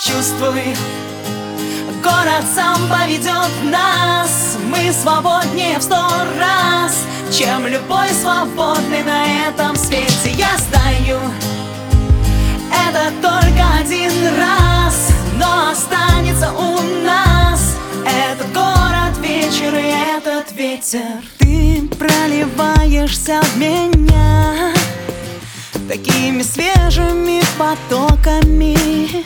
Почувствуй, город сам поведет нас. Мы свободнее в 100 раз, чем любой свободный на этом свете. Я знаю, это только один раз, но останется у нас этот город, вечер и этот ветер. Ты проливаешься в меня такими свежими потоками.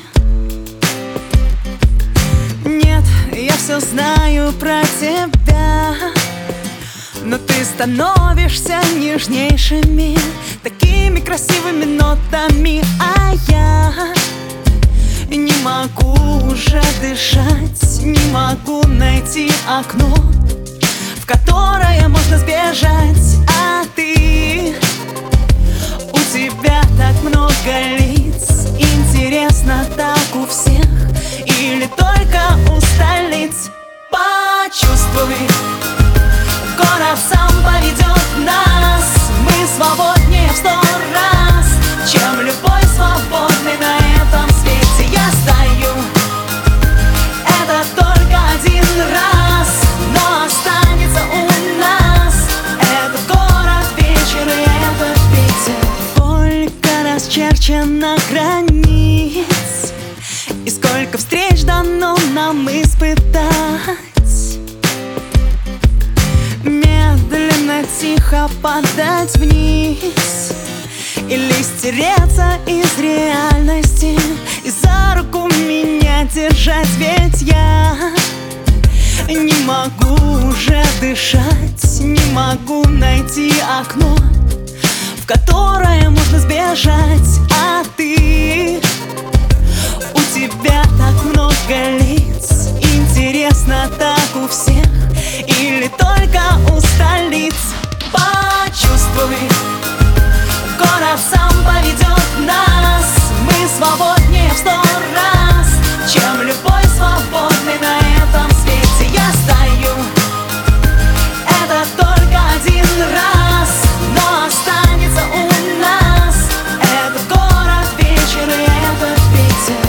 Нет, я все знаю про тебя, но ты становишься нежнейшими, такими красивыми нотами. А я не могу уже дышать, не могу найти окно, в которое можно сбежать. А ты, у тебя так много лиц, интересно, так у всех или только у столиц? Почувствуй, город сам поведет нас. Мы свободнее в 100 раз, чем любой свободный на этом свете. Я знаю, это только один раз, но останется у нас этот город, вечер и этот ветер. Сколько расчерчено границ, и сколько встреч дано нам испытать. Медленно, тихо падать вниз или стереться из реальности, и за руку меня держать. Ведь я не могу уже дышать, не могу найти окно, в которое можно сбежать. А ты, у тебя так много лиц, интересно, так у всех или только у столиц? Почувствуй, город сам поведет нас. Мы свободнее в 100 раз, чем любой свободный на этом свете. Я знаю, это только один раз, но останется у нас этот город, вечер и этот ветер.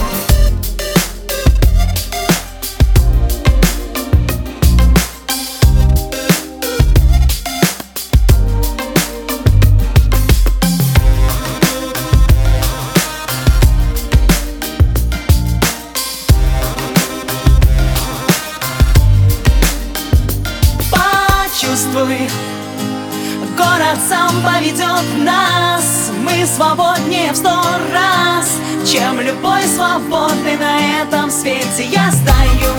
Почувствуй, город сам поведет нас. Мы свободнее в 100 раз, чем любой свободный на этом свете. Я знаю,